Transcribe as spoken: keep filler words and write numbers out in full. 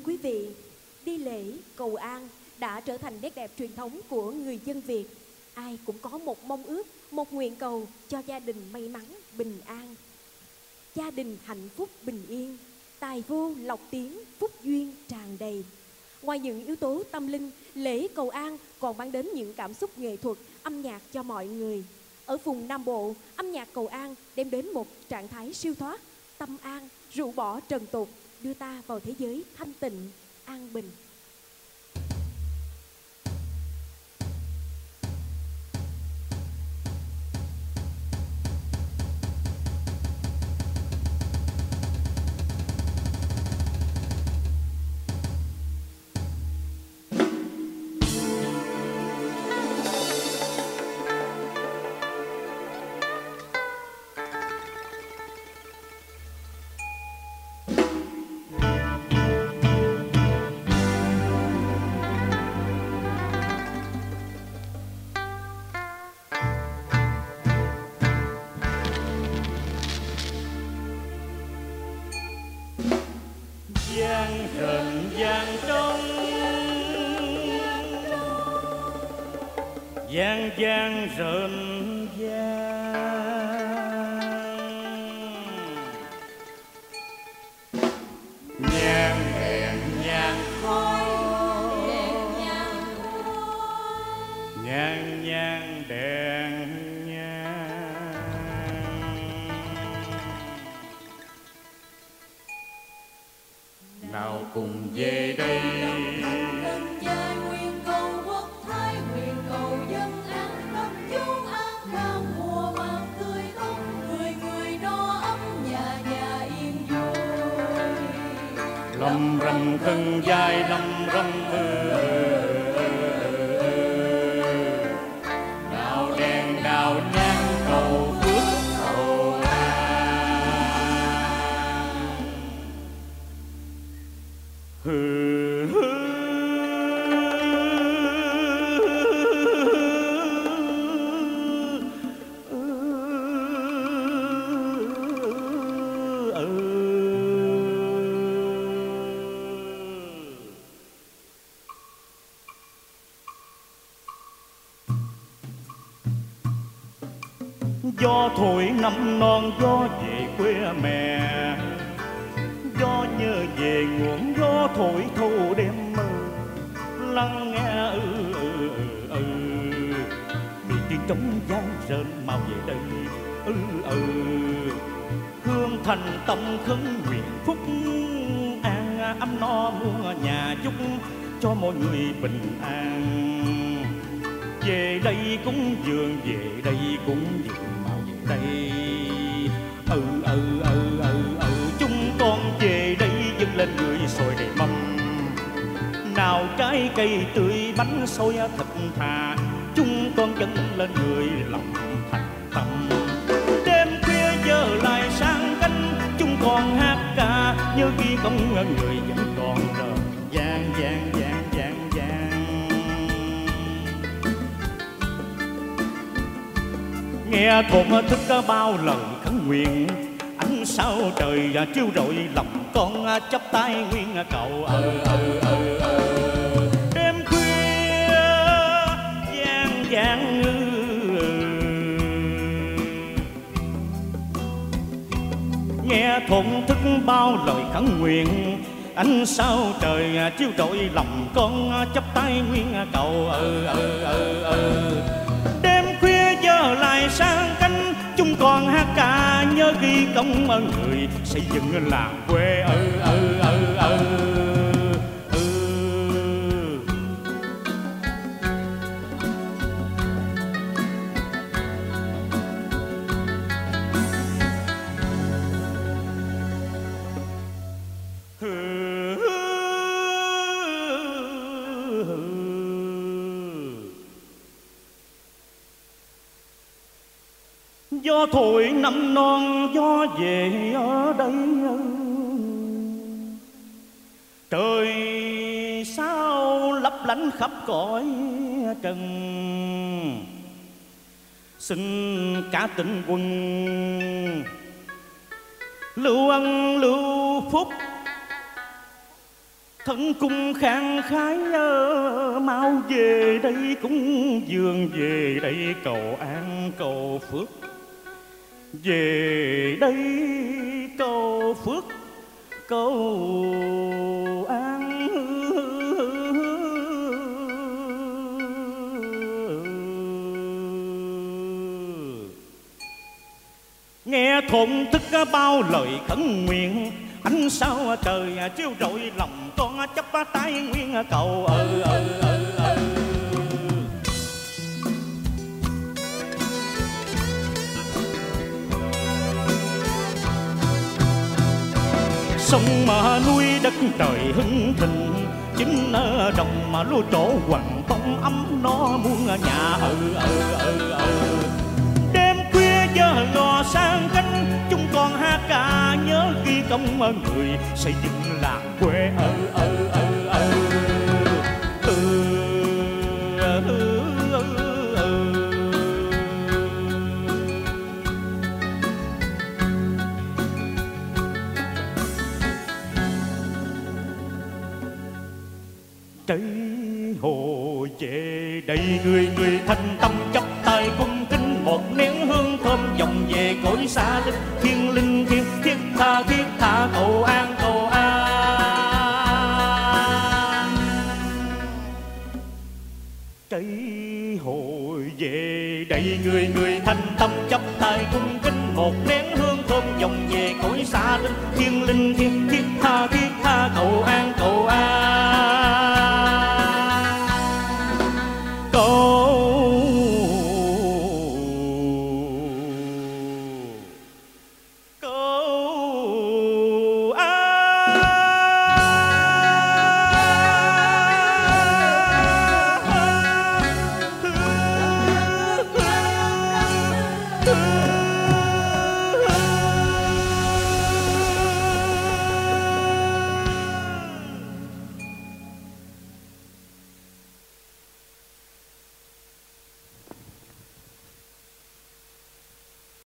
quý vị, đi lễ cầu an đã trở thành nét đẹp truyền thống của người dân Việt. Ai cũng có một mong ước, một nguyện cầu cho gia đình may mắn, bình an. Gia đình hạnh phúc bình yên, tài vô lộc tiến, phúc duyên tràn đầy. Ngoài những yếu tố tâm linh, lễ cầu an còn mang đến những cảm xúc nghệ thuật, âm nhạc cho mọi người. Ở vùng Nam Bộ, âm nhạc cầu an đem đến một trạng thái siêu thoát, tâm an, rũ bỏ trần tục, đưa ta vào thế giới thanh tịnh, an bình. Giang rền giang trống, giang giang rền giang, nhang đèn nhang khói, nhang nhang đèn nhang. Nào cùng về đây, Cần dài nguyện cầu quốc thái, nguyện cầu dân an tâm chú an khang mùa màng tươi tốt, người người no ấm nhà nhà yên vui. lâm râm thân dài lâm râm đào đèn đào nhang cầu phước cầu an. Hừ gió thổi năm non, gió về quê mẹ, gió nhớ về nguồn, gió thổi thâu đêm mơ, lắng nghe ư ư ư mi tiếng trống vang rền mau về đây ư ư. Hương thành tâm khấn nguyện phúc an, ấm no muôn nhà chúc cho mọi người bình an. Về đây cúng dường, về đây cúng dường mau về đây ừ ừ ừ ừ ừ. Chúng con về đây dâng lên người sồi đầy mâm, nào trái cây tươi bánh xôi thật thà, chúng con dâng lên người lòng thành tâm. Đêm khuya giờ lại sang canh, chúng con hát ca nhớ ghi công người vẫn còn rờ vang vang vang vang vang. Nghe thổn thức bao lời khấn nguyện, ánh sao trời chiếu rọi lòng con chắp tay nguyên cầu ừ ừ ừ ừ. Đêm khuya vang vang ừ. Nghe thổn thức bao lời khấn nguyện, ánh sao trời chiếu rọi lòng con chắp tay nguyên cầu ừ ừ ừ ừ. Đêm khuya giờ lại sang canh, chúng con hát ca nhớ ghi công ơn người xây dựng làng quê ừ ừ ừ ừ ừ. Gió thổi năm non, gió về ở đây, trời sao lấp lánh khắp cõi trần. Xin cả tình quân lưu ân lưu phúc, thân cung khang khái mau về đây cúng dường, về đây cầu an cầu phước, về đây cầu phước cầu an. Nghe thổn thức bao lời khấn nguyện, ánh sao trời chiếu rọi lòng con chấp tay nguyên cầu ờ ờ ờ ờ. Sông mà nuôi đất trời hưng thịnh, chính ở đồng mà lúa trổ hoàng bông ấm no muôn nhà ờ ờ ờ ờ. Đêm khuya giờ lò sang cánh, chúng con hát ca nhớ ghi công người xây dựng làng quê ờ ờ ờ ờ. Ừ, ừ, ừ, ừ. Trái hồ về đây người người thanh tâm chấp tay cung kính, một nén hương thơm vòng về cõi xa linh, thiên linh thiên thiết tha thiết tha cầu an cầu an. Trái hồ về đây người người thanh tâm chấp tay cung kính, một nén hương thơm vòng về cõi xa linh, thiên linh thiên thiết tha thiết tha cầu an cầu an. Hãy subscribe cho kênh Ghiền Mì Gõ để không bỏ lỡ